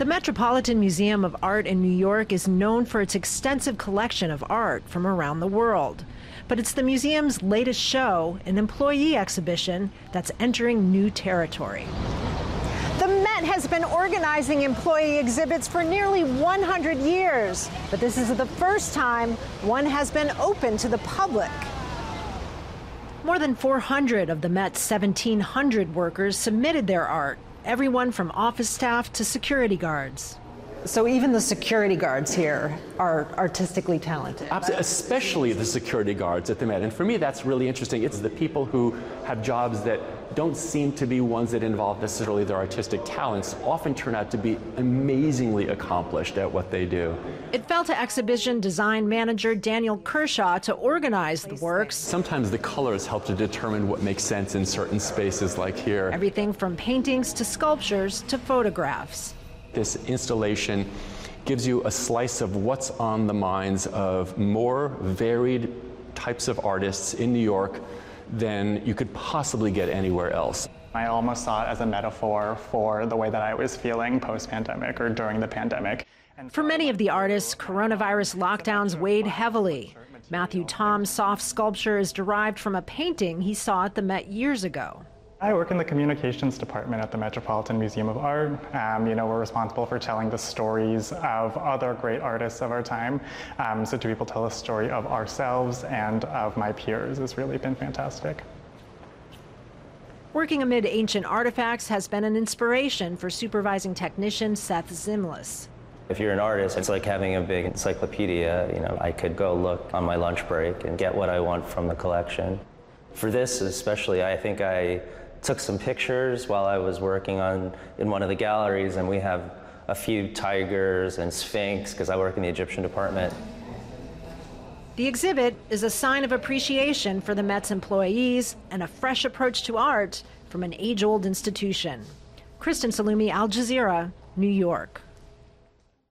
The Metropolitan Museum of Art in New York is known for its extensive collection of art from around the world. But it's the museum's latest show, an employee exhibition, that's entering new territory. The Met has been organizing employee exhibits for nearly 100 years, but this is the first time one has been open to the public. More than 400 of the Met's 1,700 workers submitted their art, everyone from office staff to security guards. So even the security guards here are artistically talented. Absolutely, especially the security guards at the Met. And for me, that's really interesting. It's the people who have jobs that don't seem to be ones that involve necessarily their artistic talents, often turn out to be amazingly accomplished at what they do. It fell to exhibition design manager Daniel Kershaw to organize the works. Sometimes the colors help to determine what makes sense in certain spaces like here. Everything from paintings to sculptures to photographs. This installation gives you a slice of what's on the minds of more varied types of artists in New York than you could possibly get anywhere else. I almost saw it as a metaphor for the way that I was feeling post-pandemic or during the pandemic. For many of the artists, coronavirus lockdowns weighed heavily. Matthew Tom's soft sculpture is derived from a painting he saw at the Met years ago. I work in the communications department at the Metropolitan Museum of Art. We're responsible for telling the stories of other great artists of our time. So to be able to tell the story of ourselves and of my peers has really been fantastic. Working amid ancient artifacts has been an inspiration for supervising technician Seth Zimlis. If you're an artist, it's like having a big encyclopedia. I could go look on my lunch break and get what I want from the collection. For this especially, I think I took some pictures while I was working in one of the galleries, and we have a few tigers and sphinx because I work in the Egyptian department. The exhibit is a sign of appreciation for the Met's employees and a fresh approach to art from an age-old institution. Kristen Salumi, Al Jazeera, New York.